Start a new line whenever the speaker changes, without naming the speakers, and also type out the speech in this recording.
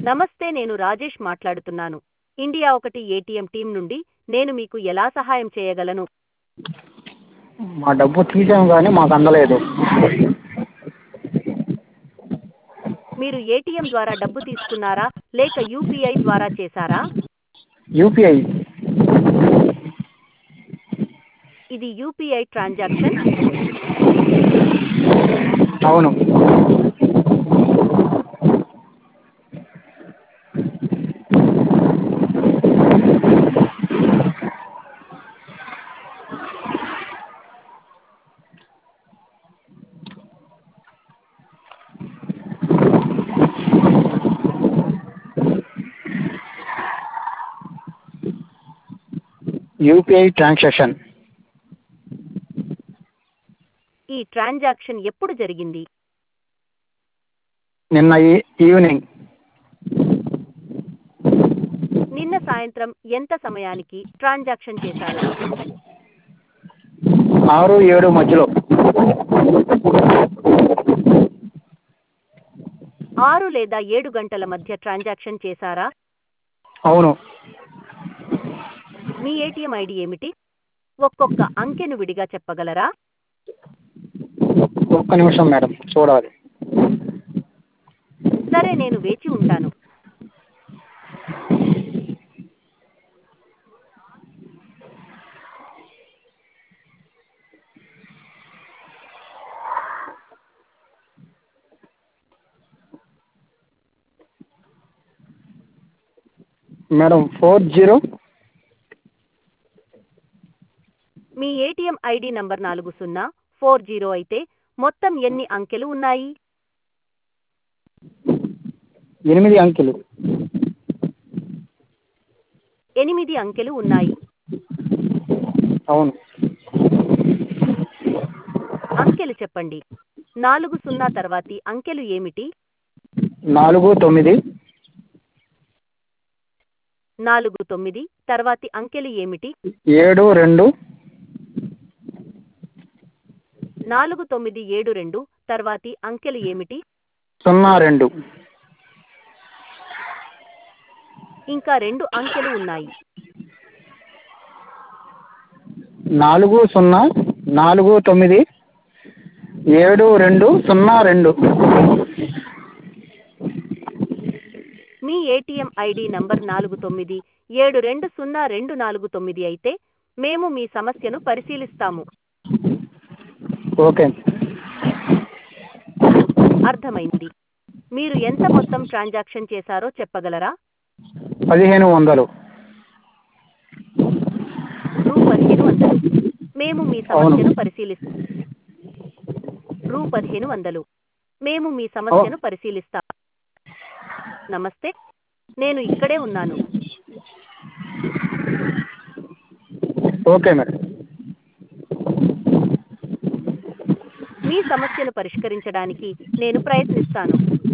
నమస్తే, నేను రాజేష్ మాట్లాడుతున్నాను. ఇండియా ఒకటి ఏటీఎం టీం నుండి. నేను మీకు ఎలా సహాయం చేయగలను?
మా డబ్బు తీసాము కానీ మాకు అందలేదు.
మీరు ఏటీఎం ద్వారా డబ్బు తీసుకున్నారా లేక యూపీఐ ద్వారా చేశారా?
యూపీఐ.
ఇది యూపీఐ ట్రాన్సాక్షన్.
అవును. UPI transaction.
ఈ ట్రాన్సాక్షన్ ఎప్పుడు జరిగింది?
నిన్న ఈవినింగ్.
నిన్న సాయంత్రం ఎంత సమయానికి ట్రాన్సాక్షన్ చేశారు?
6-7 మధ్యలో.
6 లేదా 7 గంటల మధ్య ట్రాన్సాక్షన్ చేశారా?
అవును.
మీ ఏటీఎం ఐడి ఏమిటి? ఒక్కొక్క అంకెను విడిగా చెప్పగలరా?
ఒక్క నిమిషం మేడం, చూడాలి.
సరే, నేను వేచి ఉంటాను.
మేడం 40.
మీ ఏటీఎం ఐడి నంబర్ 4040 అయితే మొత్తం ఎన్ని అంకెలు ఉన్నాయి?
8 అంకెలు.
8 అంకెలు ఉన్నాయి.
అవును.
అంకెలు చెప్పండి. 40 తర్వాతి అంకెలు ఏమిటి?
49.
49 తర్వాతి అంకెలు ఏమిటి?
72.
4972 తర్వాతి అంకెలు ఏమిటి?
02.
ఇంకా 2 అంకెలు ఉన్నాయి.
40497202.
మీ ఏటీఎం ఐడి నంబర్ 49720249 అయితే మేము మీ సమస్యను పరిశీలిస్తాము.
ఓకే.
అర్థమైంది. మీరు ఎంత మొత్తం ట్రాన్సాక్షన్ చేశారో చెప్పగలరా?
1500.
రూ. 1500. మేము మీ సమస్యను పరిశీలిస్తాం. రూ. 1500. మేము మీ సమస్యను పరిశీలిస్తాం. నమస్తే, నేను ఇక్కడే ఉన్నాను.
Okay madam.
మీ సమస్యను పరిష్కరించడానికి నేను ప్రయత్నిస్తాను.